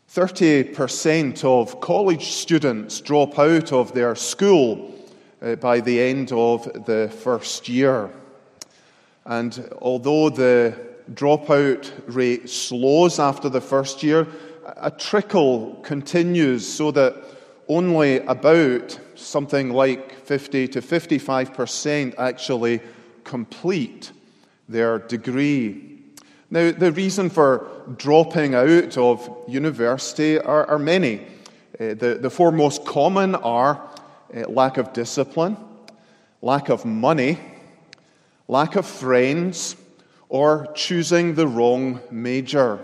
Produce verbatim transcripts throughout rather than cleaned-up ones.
thirty percent of college students drop out of their school uh, by the end of the first year. And although the dropout rate slows after the first year, a trickle continues so that only about something like fifty to fifty-five percent actually complete their degree. Now, the reason for dropping out of university are, are many. Uh, the, the four most common are uh, lack of discipline, lack of money, lack of friends, or choosing the wrong major.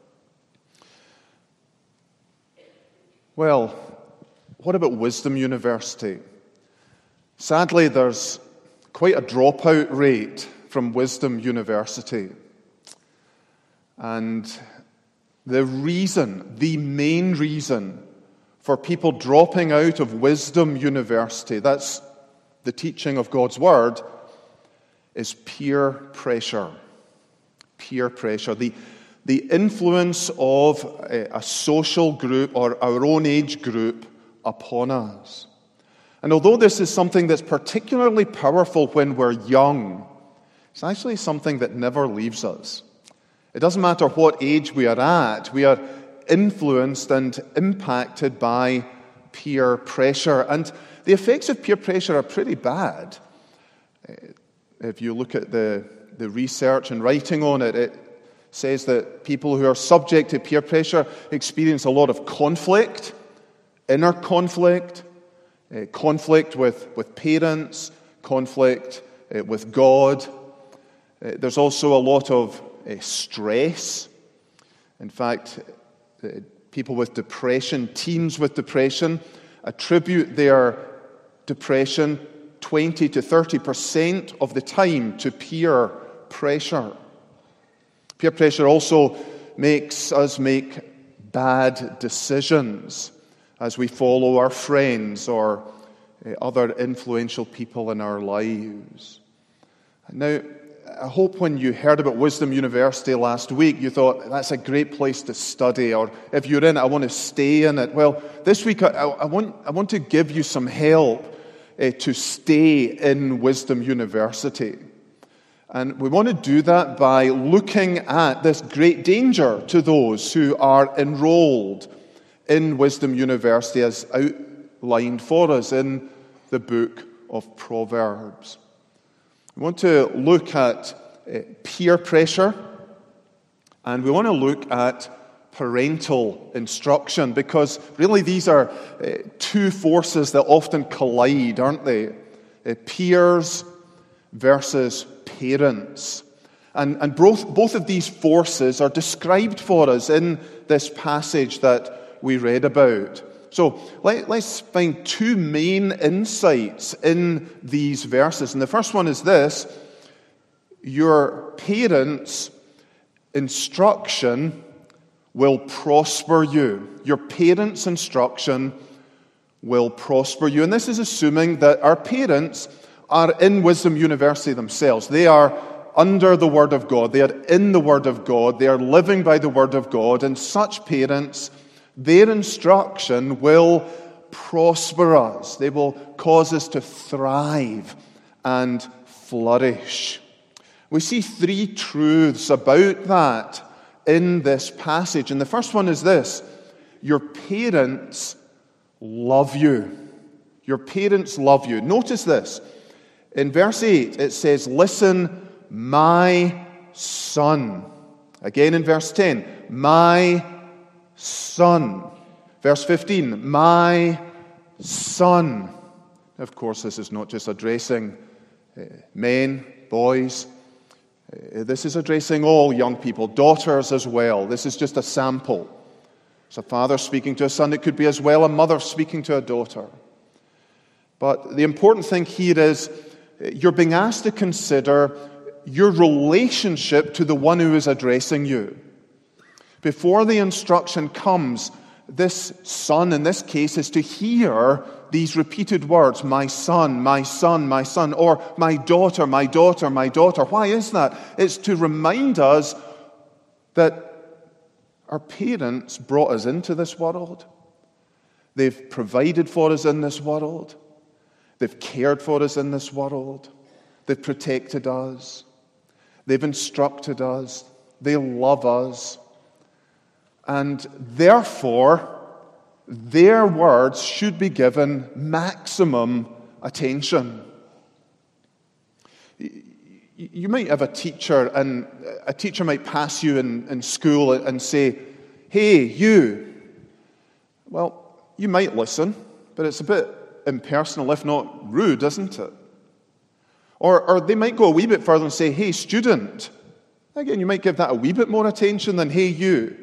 Well, what about Wisdom University? Sadly, there's quite a dropout rate from Wisdom University. And the reason, the main reason for people dropping out of Wisdom University, that's the teaching of God's Word, is peer pressure. Peer pressure. The, the influence of a, a social group or our own age group upon us. And although this is something that's particularly powerful when we're young, it's actually something that never leaves us. It doesn't matter what age we are at, we are influenced and impacted by peer pressure. And the effects of peer pressure are pretty bad. If you look at the, the research and writing on it, it says that people who are subject to peer pressure experience a lot of conflict, inner conflict, uh, conflict with, with parents, conflict uh, with God. Uh, there's also a lot of uh, stress. In fact, uh, people with depression, teens with depression, attribute their depression twenty to thirty percent of the time to peer pressure. Peer pressure also makes us make bad decisions as we follow our friends or uh, other influential people in our lives. Now, I hope when you heard about Wisdom University last week, you thought, that's a great place to study, or if you're in it, I want to stay in it. Well, this week I, I, want, I want to give you some help uh, to stay in Wisdom University. And we want to do that by looking at this great danger to those who are enrolled in Wisdom University as outlined for us in the book of Proverbs. We want to look at uh, peer pressure, and we want to look at parental instruction, because really these are uh, two forces that often collide, aren't they? Uh, peers versus parents. And, and both, both of these forces are described for us in this passage that we read about. So let, let's find two main insights in these verses. And the first one is this: your parents' instruction will prosper you. Your parents' instruction will prosper you. And this is assuming that our parents are in Wisdom University themselves. They are under the Word of God. They are in the Word of God. They are living by the Word of God. And such parents, their instruction will prosper us. They will cause us to thrive and flourish. We see three truths about that in this passage. And the first one is this: your parents love you. Your parents love you. Notice this. In verse eight, it says, "Listen, my son." Again in verse ten, "My son." Verse fifteen, "My son." Of course, this is not just addressing uh, men, boys. Uh, this is addressing all young people, daughters as well. This is just a sample. It's a father speaking to a son. It could be as well a mother speaking to a daughter. But the important thing here is you're being asked to consider your relationship to the one who is addressing you. Before the instruction comes, this son, in this case, is to hear these repeated words: my son, my son, my son, or my daughter, my daughter, my daughter. Why is that? It's to remind us that Our parents brought us into this world. They've provided for us in this world. They've cared for us in this world. They've protected us. They've instructed us. They love us. And therefore, their words should be given maximum attention. You might have a teacher, and a teacher might pass you in, in school and say, "Hey, you." Well, you might listen, but it's a bit impersonal, if not rude, isn't it? Or, or they might go a wee bit further and say, "Hey, student." Again, you might give that a wee bit more attention than "Hey, you."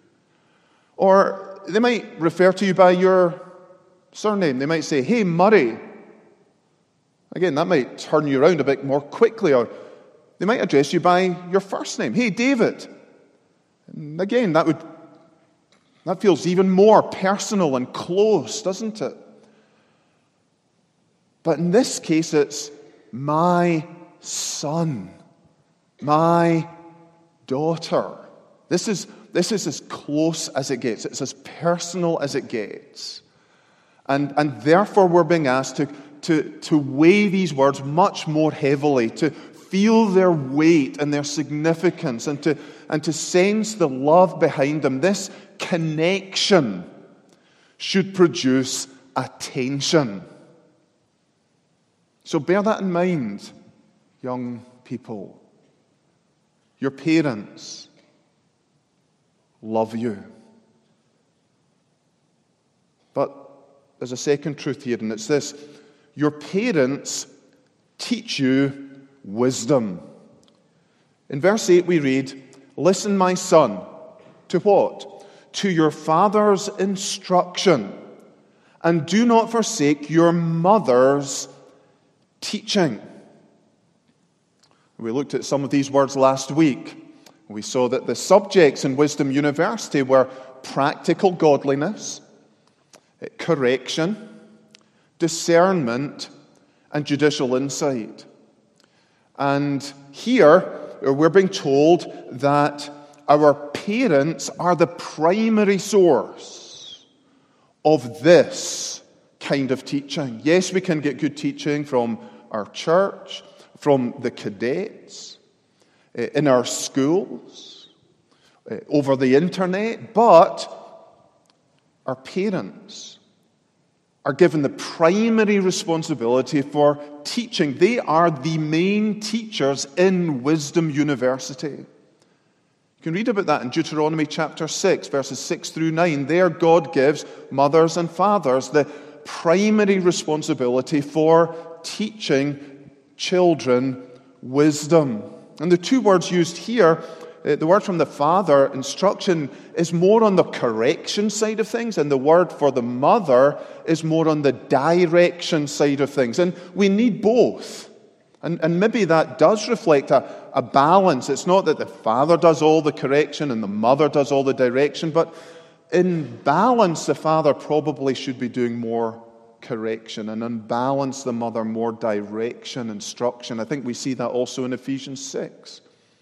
Or they might refer to you by your surname. They might say, "Hey, Murray." Again, that might turn you around a bit more quickly. Or they might address you by your first name. "Hey, David." And again, that would that feels even more personal and close, doesn't it? But in this case, it's "my son," "my daughter." This is, this is as close as it gets. It's as personal as it gets. And, and therefore, we're being asked to, to, to weigh these words much more heavily, to feel their weight and their significance, and to, and to sense the love behind them. This connection should produce attention. So bear that in mind, young people. Your parents love you. But there's a second truth here, and it's this. Your parents teach you wisdom. In verse eight we read, "Listen, my son, to what? To your father's instruction, and do not forsake your mother's teaching." We looked at some of these words last week. We saw that the subjects in Wisdom University were practical godliness, correction, discernment, and judicial insight. And here we're being told that our parents are the primary source of this kind of teaching. Yes, we can get good teaching from our church, from the cadets, in our schools, over the internet, but our parents are given the primary responsibility for teaching. They are the main teachers in Wisdom University. You can read about that in Deuteronomy chapter six, verses six through nine. There God gives mothers and fathers the primary responsibility for teaching children wisdom. And the two words used here, the word from the father, instruction, is more on the correction side of things, and the word for the mother is more on the direction side of things. And we need both. And, and maybe that does reflect a, a balance. It's not that the father does all the correction and the mother does all the direction, but in balance, the father probably should be doing more correction, and unbalance the mother more direction, instruction. I think we see that also in Ephesians six.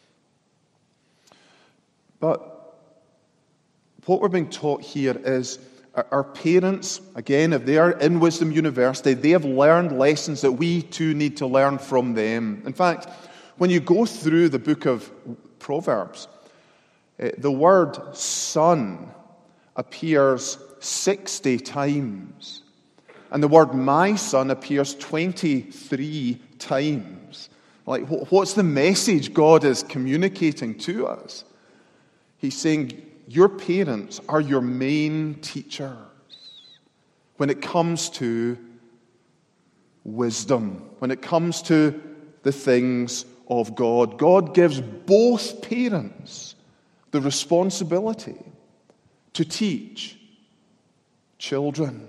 But what we're being taught here is our parents, again, if they are in Wisdom University, they have learned lessons that we too need to learn from them. In fact, when you go through the book of Proverbs, the word son appears sixty times. And the word "my son" appears twenty-three times. Like, what's the message God is communicating to us? He's saying, your parents are your main teachers when it comes to wisdom, when it comes to the things of God. God gives both parents the responsibility to teach children.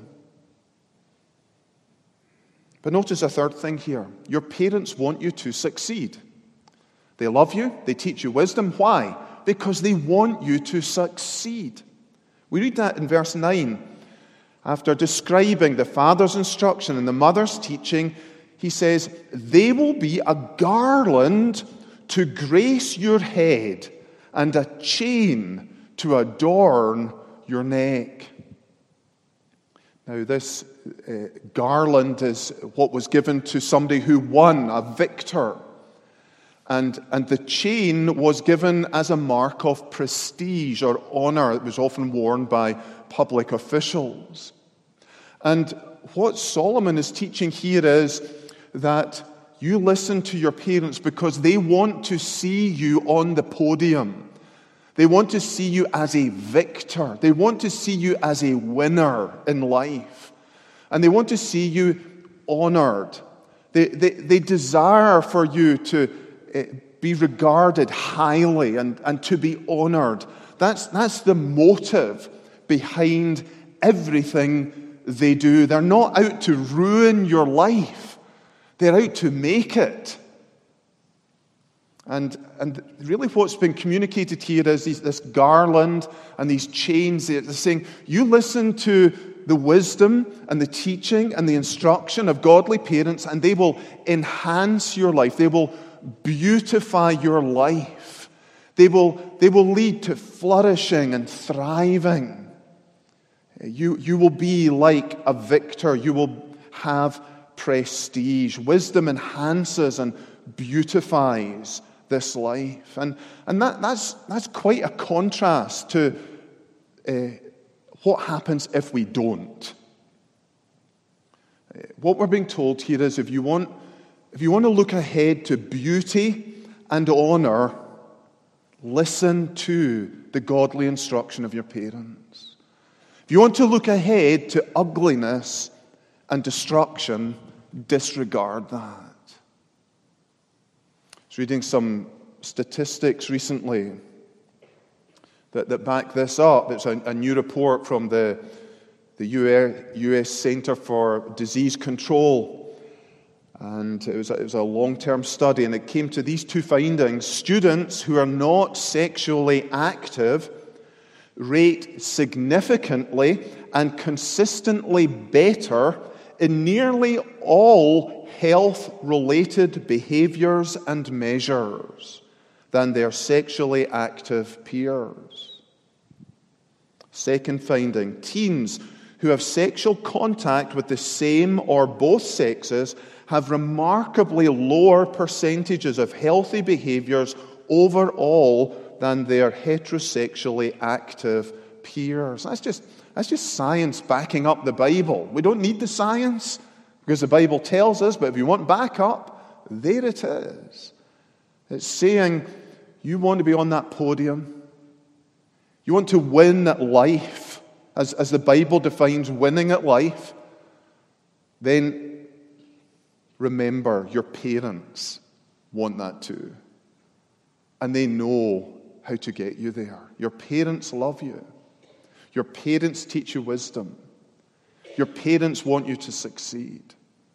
But notice a third thing here. Your parents want you to succeed. They love you. They teach you wisdom. Why? Because they want you to succeed. We read that in verse nine. After describing the father's instruction and the mother's teaching, he says, "They will be a garland to grace your head and a chain to adorn your neck. Now, this uh, garland is what was given to somebody who won, a victor. And, and the chain was given as a mark of prestige or honor. It was often worn by public officials. And what Solomon is teaching here is that you listen to your parents because they want to see you on the podium. They want to see you as a victor. They want to see you as a winner in life. And they want to see you honored. They, they, they desire for you to be regarded highly and, and to be honored. That's, that's the motive behind everything they do. They're not out to ruin your life. They're out to make it. And, and really what's been communicated here is these, this garland and these chains. They're saying, you listen to the wisdom and the teaching and the instruction of godly parents, and they will enhance your life. They will beautify your life. They will, they will lead to flourishing and thriving. You, you will be like a victor. You will have prestige. Wisdom enhances and beautifies this life. And, and that, that's, that's quite a contrast to uh, what happens if we don't. Uh, what we're being told here is if you want If you want to look ahead to beauty and honor, listen to the godly instruction of your parents. If you want to look ahead to ugliness and destruction, disregard that. I was reading some statistics recently that, that back this up. It's a, a new report from the, the U S Center for Disease Control. And it was, a, it was a long-term study, and it came to these two findings. Students who are not sexually active rate significantly and consistently better in nearly all health-related behaviors and measures than their sexually active peers. Second finding, teens who have sexual contact with the same or both sexes have remarkably lower percentages of healthy behaviors overall than their heterosexually active peers. That's just, that's just science backing up the Bible. We don't need the science because the Bible tells us, but if you want backup, there it is. It's saying you want to be on that podium. You want to win at life, as, as the Bible defines winning at life, then remember, your parents want that too. And they know how to get you there. Your parents love you. Your parents teach you wisdom. Your parents want you to succeed.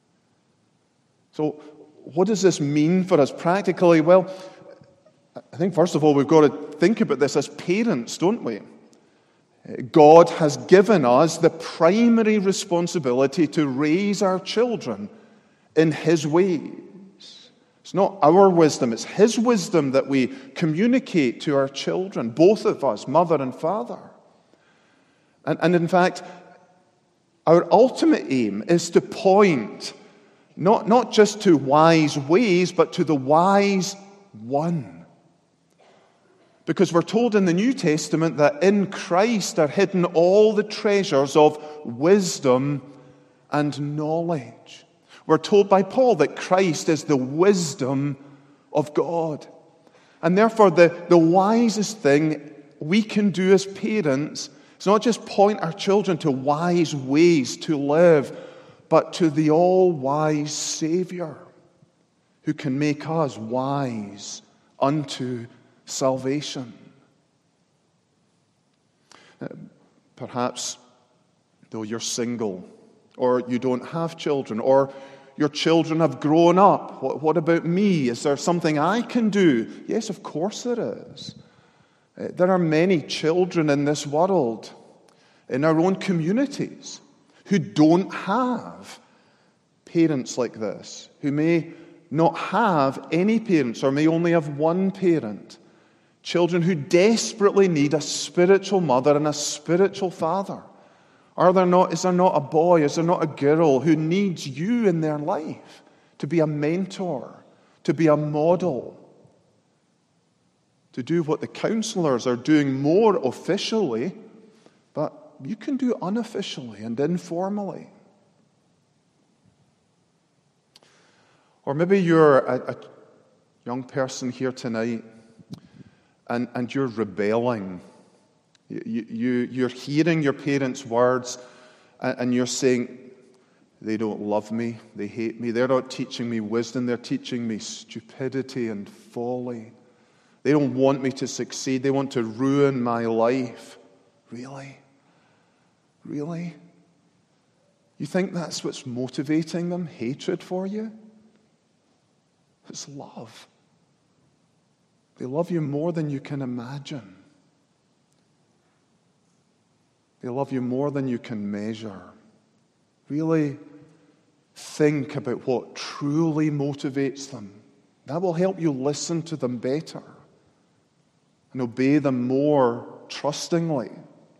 So, what does this mean for us practically? Well, I think first of all we've got to think about this as parents, don't we? God has given us the primary responsibility to raise our children in His ways. It's not our wisdom, it's His wisdom that we communicate to our children, both of us, mother and father. And, and in fact, our ultimate aim is to point not, not just to wise ways, but to the wise one. Because we're told in the New Testament that in Christ are hidden all the treasures of wisdom and knowledge. We're told by Paul that Christ is the wisdom of God. And therefore, the, the wisest thing we can do as parents is not just point our children to wise ways to live, but to the all-wise Savior who can make us wise unto salvation. Perhaps, though you're single, or you don't have children, or your children have grown up. What, what about me? Is there something I can do? Yes, of course there is. Uh, there are many children in this world, in our own communities, who don't have parents like this, who may not have any parents or may only have one parent Children who desperately need a spiritual mother and a spiritual father. Are there not, is there not a boy, is there not a girl who needs you in their life to be a mentor, to be a model, to do what the counselors are doing more officially, but you can do unofficially and informally? Or maybe you're a, a young person here tonight and, and you're rebelling. You, you, you're hearing your parents' words and, and you're saying, they don't love me, they hate me, they're not teaching me wisdom, they're teaching me stupidity and folly. They don't want me to succeed, they want to ruin my life. Really? Really? You think that's what's motivating them? Hatred for you? It's love. They love you more than you can imagine. They love you more than you can measure. Really think about what truly motivates them. That will help you listen to them better and obey them more trustingly.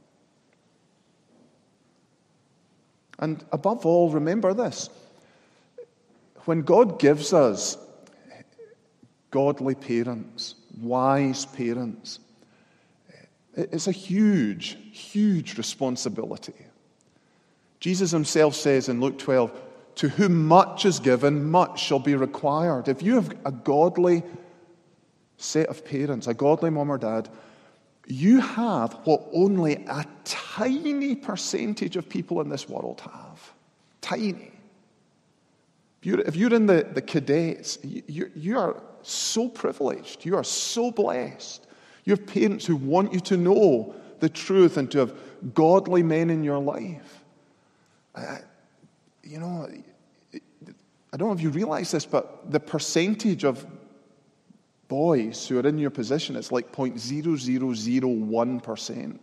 And above all, remember this. When God gives us godly parents, wise parents, it's a huge, huge responsibility. Jesus himself says in Luke twelve, to whom much is given, much shall be required. If you have a godly set of parents, a godly mom or dad, you have what only a tiny percentage of people in this world have. Tiny. If you're, if you're in the, the cadets, you, you are so privileged. You are so blessed. You have parents who want you to know the truth and to have godly men in your life. Uh, you know, I don't know if you realize this, but the percentage of boys who are in your position is like zero point zero zero zero one percent.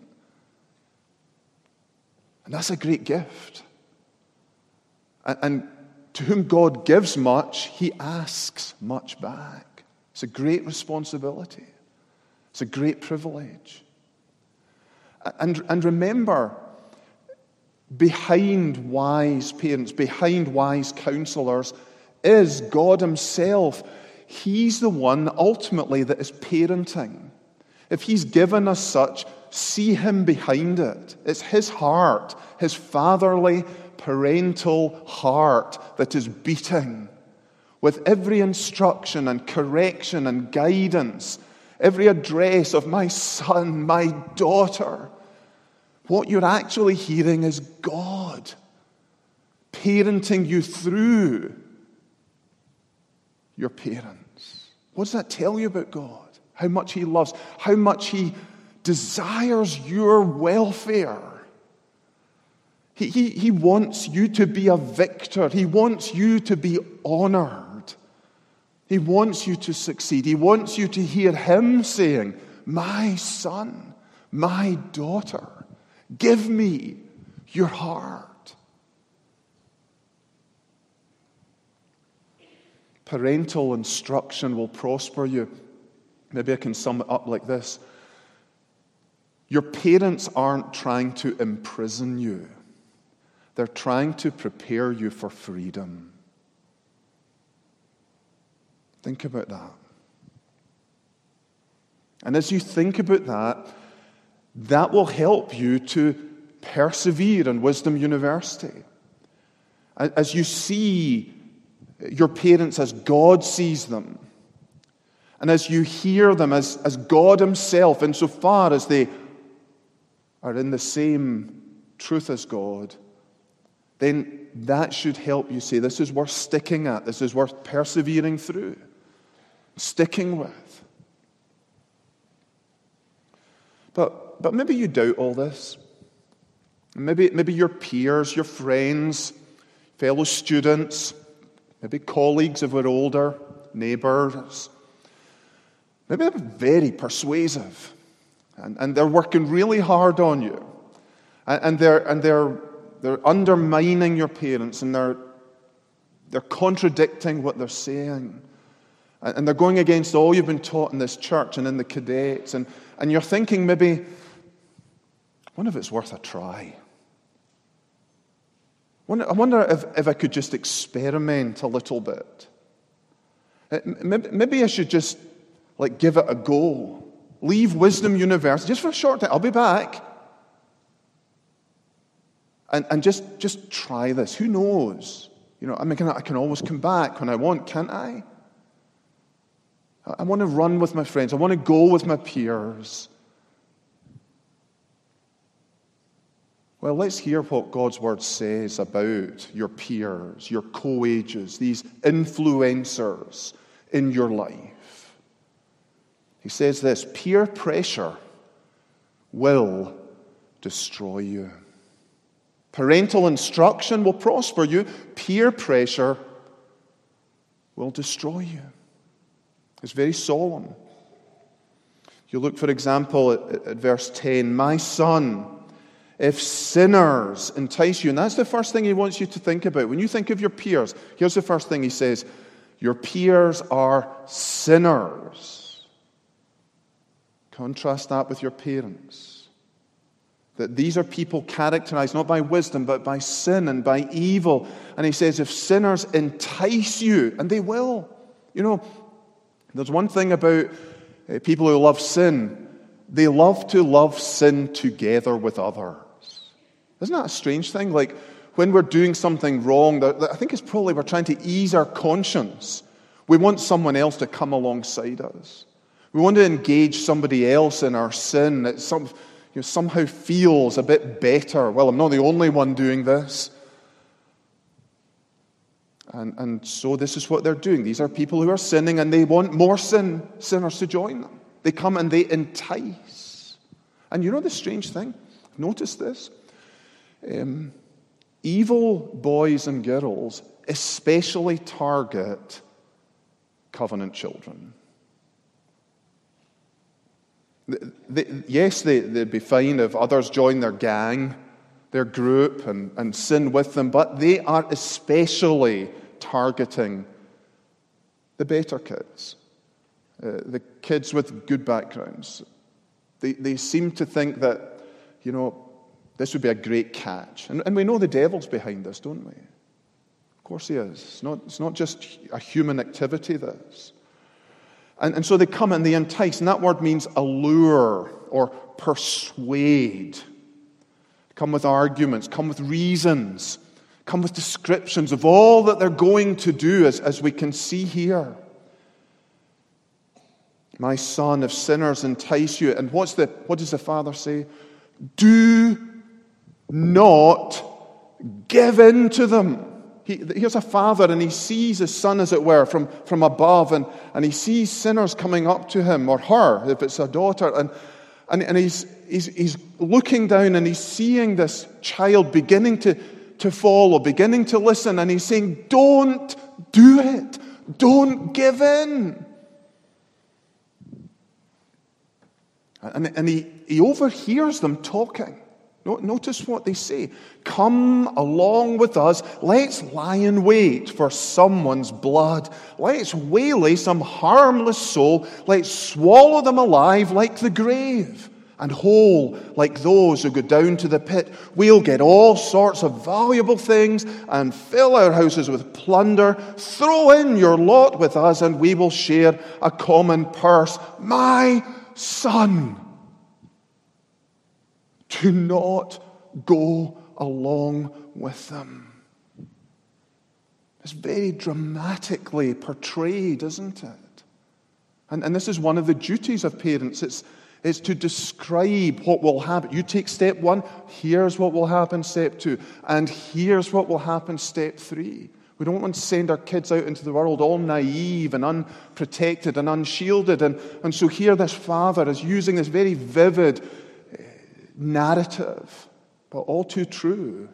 And that's a great gift. And, and to whom God gives much, he asks much back. It's a great responsibility. It's a great privilege. And, and remember, behind wise parents, behind wise counselors, is God himself. He's the one ultimately that is parenting. If he's given us such, see him behind it. It's his heart, his fatherly, parental heart that is beating with every instruction and correction and guidance, every address of my son, my daughter. What you're actually hearing is God parenting you through your parents. What does that tell you about God? How much he loves, how much he desires your welfare. He, he, he wants you to be a victor. He wants you to be honored. He wants you to succeed. He wants you to hear him saying, my son, my daughter, give me your heart. Parental instruction will prosper you. Maybe I can sum it up like this. Your parents aren't trying to imprison you. They're trying to prepare you for freedom. Think about that. And as you think about that, that will help you to persevere in Wisdom University. As you see your parents as God sees them, and as you hear them as, as God himself, insofar as they are in the same truth as God, then that should help you say, this is worth sticking at, this is worth persevering through, sticking with. But, but maybe you doubt all this. Maybe, maybe your peers, your friends, fellow students, maybe colleagues if we're older, neighbors, maybe they're very persuasive. And, and they're working really hard on you. And, and they're and they're they're undermining your parents, and they're they're contradicting what they're saying. And they're going against all you've been taught in this church and in the cadets. And, and you're thinking maybe, I wonder if it's worth a try. I wonder if, if I could just experiment a little bit. Maybe, maybe I should just like give it a go. Leave Wisdom University just for a short time. I'll be back. And, and just, just try this. Who knows? You know, I mean, I can always come back when I want, can't I? I want to run with my friends. I want to go with my peers. Well, let's hear what God's Word says about your peers, your co-ages, these influencers in your life. He says this, peer pressure will destroy you. Parental instruction will prosper you. Peer pressure will destroy you. It's very solemn. You look, for example, at, at verse ten. My son, if sinners entice you, and that's the first thing he wants you to think about. When you think of your peers, here's the first thing he says. Your peers are sinners. Contrast that with your parents. That these are people characterized not by wisdom, but by sin and by evil. And he says, if sinners entice you, and they will. You know, there's one thing about uh, people who love sin. They love to love sin together with others. Isn't that a strange thing? Like, when we're doing something wrong, I think it's probably we're trying to ease our conscience. We want someone else to come alongside us. We want to engage somebody else in our sin. It's some, you know, somehow feels a bit better. Well, I'm not the only one doing this. And, and so this is what they're doing. These are people who are sinning, and they want more sin, sinners to join them. They come and they entice. And you know the strange thing? Notice this. Um, evil boys and girls especially target covenant children. They, they, yes, they, they'd be fine if others join their gang, their group, and, and sin with them, but they are especially targeting the better kids, uh, the kids with good backgrounds. They, they seem to think that, you know, this would be a great catch. And, and we know the devil's behind this, don't we? Of course he is. It's not, it's not just a human activity, this. And, and so they come and they entice, and that word means allure or persuade. Come with arguments, come with reasons, come with descriptions of all that they're going to do, as, as we can see here. My son, if sinners entice you, and what's the what does the father say? Do not give in to them. He, here's a father, and he sees his son, as it were, from, from above, and, and he sees sinners coming up to him, or her, if it's a daughter, and, and, and he's, he's, he's looking down, and he's seeing this child beginning to, to follow, beginning to listen, and he's saying, don't do it. Don't give in. And, and he, he overhears them talking. Notice what they say. Come along with us. Let's lie in wait for someone's blood. Let's waylay some harmless soul. Let's swallow them alive like the grave, and whole like those who go down to the pit. We'll get all sorts of valuable things and fill our houses with plunder. Throw in your lot with us, and we will share a common purse. My son, do not go along with them. It's very dramatically portrayed, isn't it? And, and this is one of the duties of parents. It's, it's to describe what will happen. You take step one, here's what will happen, step two, and here's what will happen, step three. We don't want to send our kids out into the world all naive and unprotected and unshielded. And, and so here this father is using this very vivid narrative, but all too true.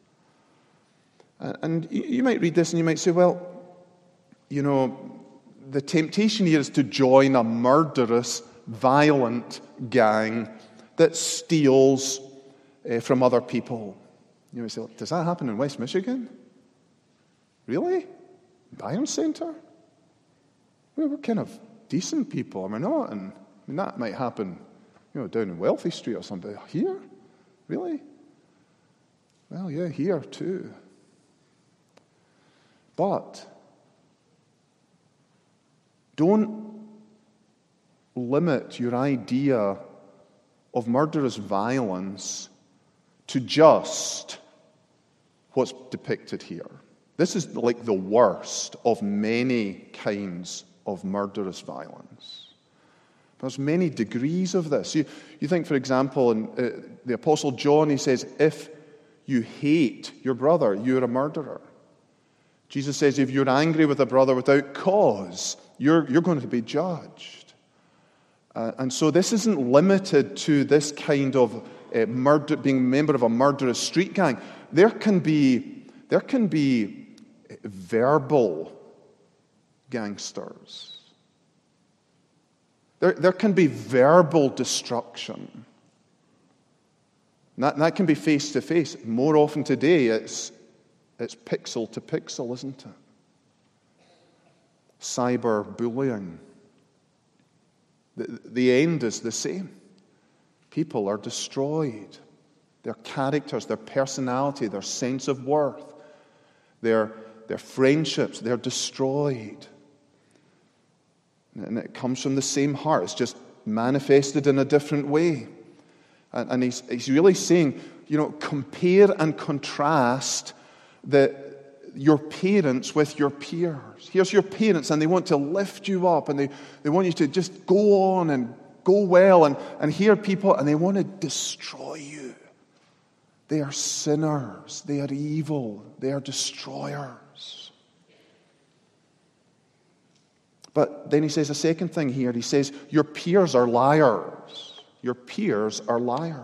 And you might read this and you might say, well, you know, the temptation here is to join a murderous, violent gang that steals uh, from other people. You might say, well, does that happen in West Michigan? Really? Byron Center? We're kind of decent people, am I not? And I mean, that might happen, you know, down in Wealthy Street or something. Here? Really? Well, yeah, here too. But don't limit your idea of murderous violence to just what's depicted here. This is like the worst of many kinds of murderous violence. There's many degrees of this. You, you think, for example, in uh, the Apostle John, he says, if you hate your brother, you're a murderer. Jesus says, if you're angry with a brother without cause, you're, you're going to be judged. Uh, and so this isn't limited to this kind of uh, murder, being a member of a murderous street gang. There can be, there can be verbal gangsters. There, there can be verbal destruction. And that, that can be face to face. More often today, it's, it's pixel to pixel, isn't it? Cyberbullying. The, the end is the same. People are destroyed. Their characters, their personality, their sense of worth, their, their friendships, they're destroyed. And it comes from the same heart. It's just manifested in a different way. And, and he's, he's really saying, you know, compare and contrast the, your parents with your peers. Here's your parents, and they want to lift you up, and they, they want you to just go on and go well. And, and here are people, and they want to destroy you. They are sinners. They are evil. They are destroyers. But then he says a second thing here. He says, your peers are liars. Your peers are liars.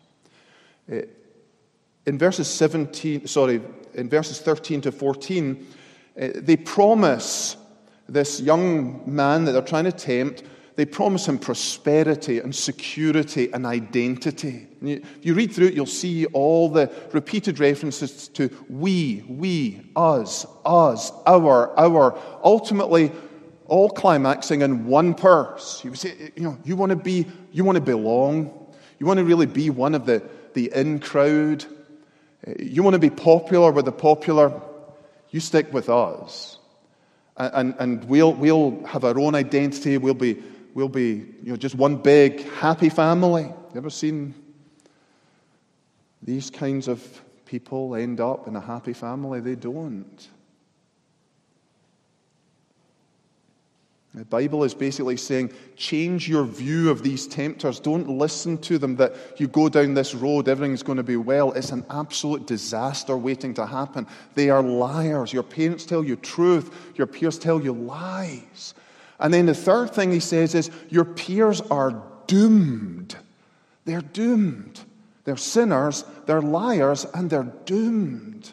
In verses seventeen, sorry, in verses thirteen to fourteen, they promise this young man that they're trying to tempt, they promise him prosperity and security and identity. And you, if you read through it, you'll see all the repeated references to we, we, us, us, our, our, ultimately all climaxing in one purse. You would say, you know, you want to be, you want to belong. You want to really be one of the, the in crowd. You want to be popular with the popular. You stick with us. And, and we'll, we'll have our own identity. We'll be, we'll be, you know, just one big happy family. You ever seen these kinds of people end up in a happy family? They don't. The Bible is basically saying, change your view of these tempters. Don't listen to them that you go down this road, everything's going to be well. It's an absolute disaster waiting to happen. They are liars. Your parents tell you truth. Your peers tell you lies. And then the third thing he says is, your peers are doomed. They're doomed. They're sinners, they're liars, and they're doomed.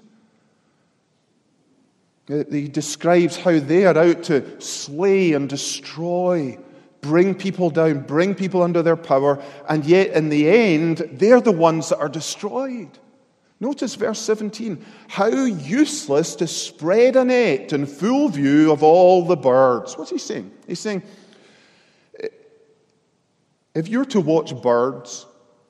He describes how they are out to slay and destroy, bring people down, bring people under their power, and yet in the end, they're the ones that are destroyed. Notice verse seventeen. How useless to spread a net in full view of all the birds. What's he saying? He's saying, if you're to watch birds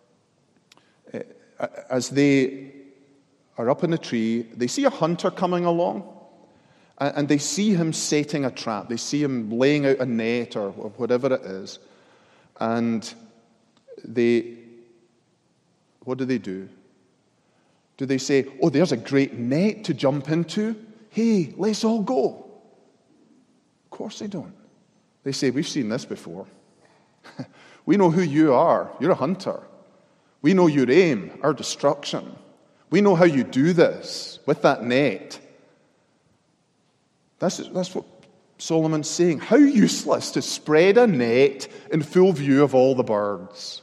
as they are up in a tree, they see a hunter coming along, and they see him setting a trap. They see him laying out a net or whatever it is. And they, what do they do? Do they say, oh, there's a great net to jump into. Hey, let's all go. Of course they don't. They say, we've seen this before. We know who you are. You're a hunter. We know your aim, our destruction. We know how you do this with that net. That's, that's what Solomon's saying. How useless to spread a net in full view of all the birds.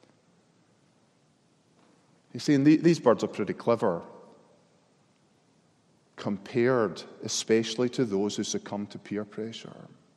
He's saying these birds are pretty clever, compared especially to those who succumb to peer pressure.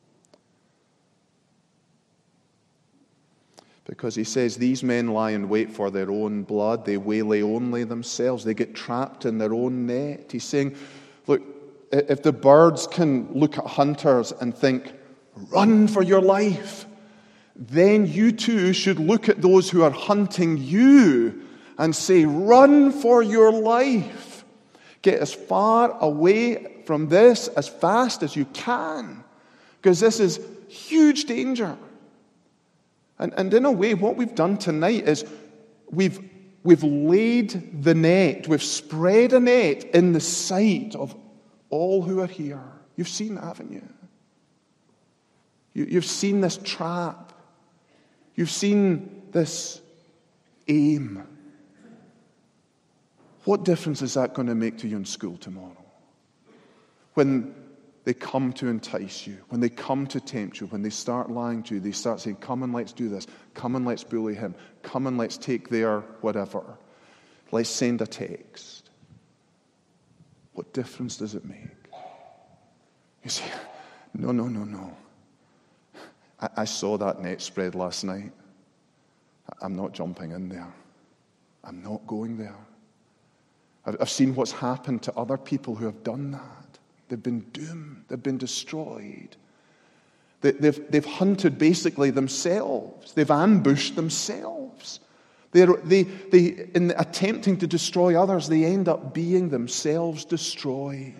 Because he says these men lie in wait for their own blood. They waylay only themselves. They get trapped in their own net. He's saying, look, if the birds can look at hunters and think, Run for your life. Then you too should look at those who are hunting you and say, run for your life. Get as far away from this as fast as you can, because this is huge danger. And, and in a way, what we've done tonight is we've, we've laid the net, we've spread a net in the sight of all who are here. You've seen that, haven't you? you you've seen this trap. You've seen this aim. What difference is that going to make to you in school tomorrow? When they come to entice you, when they come to tempt you, when they start lying to you, they start saying, come and let's do this, come and let's bully him, come and let's take their whatever, let's send a text. What difference does it make? You say, no, no, no, no. I, I saw that net spread last night. I'm not jumping in there. I'm not going there. I've, I've seen what's happened to other people who have done that. They've been doomed. They've been destroyed. They, they've, they've hunted basically themselves. They've ambushed themselves. They're, they, they, in attempting to destroy others, they end up being themselves destroyed.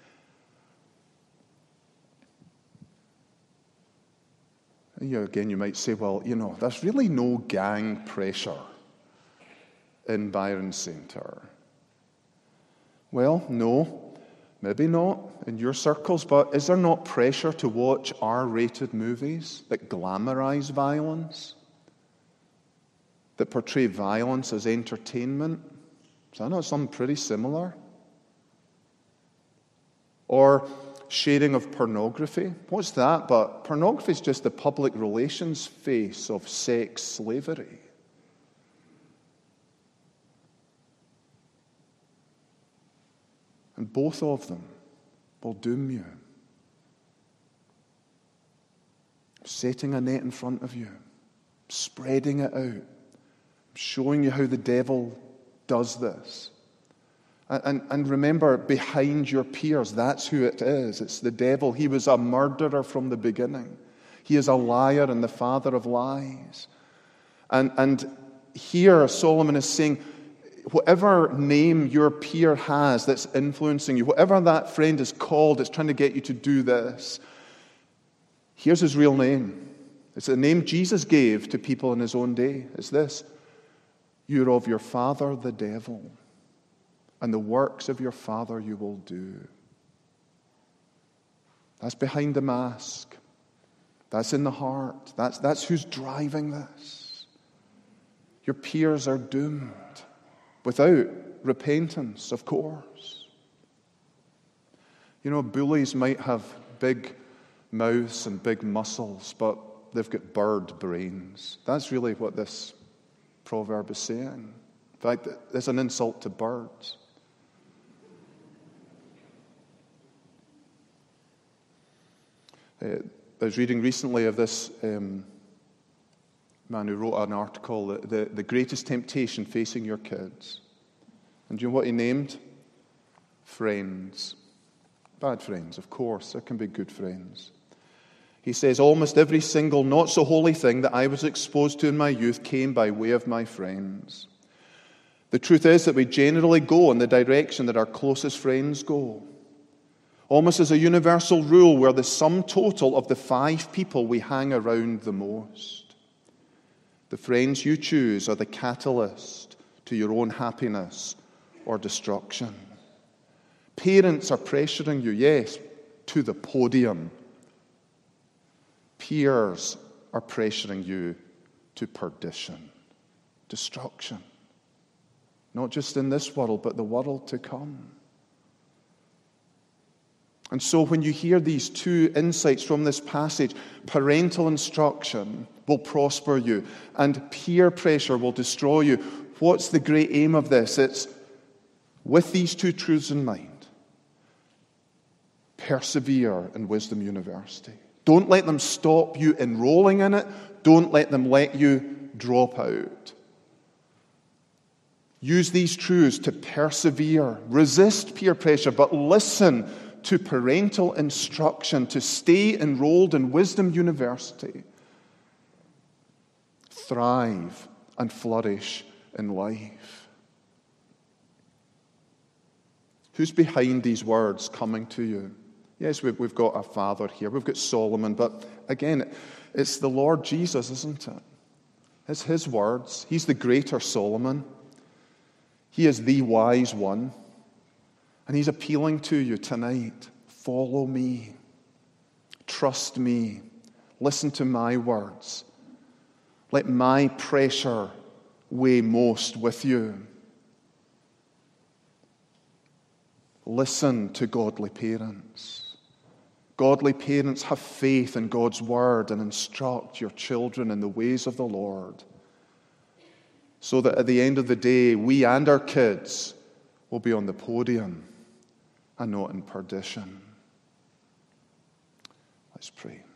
And you, again, you might say, well, you know, there's really no gang pressure in Byron Center. Well, no. Maybe not in your circles, but is there not pressure to watch R-rated movies that glamorize violence, that portray violence as entertainment? Is that not something pretty similar? Or sharing of pornography? What's that? But pornography is just the public relations face of sex slavery. And both of them will doom you. Setting a net in front of you, spreading it out, showing you how the devil does this. And, and, and remember, behind your peers, that's who it is. It's the devil. He was a murderer from the beginning. He is a liar and the father of lies. And, and here Solomon is saying, whatever name your peer has that's influencing you, whatever that friend is called that's trying to get you to do this, here's his real name. It's the name Jesus gave to people in his own day. It's this: you're of your father the devil, and the works of your father you will do. That's behind the mask. That's in the heart. That's, that's who's driving this. Your peers are doomed. Without repentance, of course. You know, bullies might have big mouths and big muscles, but they've got bird brains. That's really what this proverb is saying. In fact, it's an insult to birds. Uh, I was reading recently of this um, man who wrote an article, the, the, the greatest temptation facing your kids. And do you know what he named? Friends. Bad friends, of course. There can be good friends. He says, almost every single not-so-holy thing that I was exposed to in my youth came by way of my friends. The truth is that we generally go in the direction that our closest friends go. Almost as a universal rule, we're the sum total of the five people we hang around the most. The friends you choose are the catalyst to your own happiness or destruction. Parents are pressuring you, yes, to the podium. Peers are pressuring you to perdition, destruction. Not just in this world, but the world to come. And so when you hear these two insights from this passage, parental instruction will prosper you, and peer pressure will destroy you. What's the great aim of this? It's with these two truths in mind. Persevere in Wisdom University. Don't let them stop you enrolling in it. Don't let them let you drop out. Use these truths to persevere. Resist peer pressure, but listen to parental instruction, to stay enrolled in Wisdom University, thrive and flourish in life. Who's behind these words coming to you? Yes, we've got a father here. We've got Solomon. But again, it's the Lord Jesus, isn't it? It's his words. He's the greater Solomon. He is the wise one. And he's appealing to you tonight. Follow me. Trust me. Listen to my words. Let my pressure weigh most with you. Listen to godly parents. Godly parents have faith in God's word and instruct your children in the ways of the Lord, so that at the end of the day, we and our kids will be on the podium and not in perdition. Let's pray.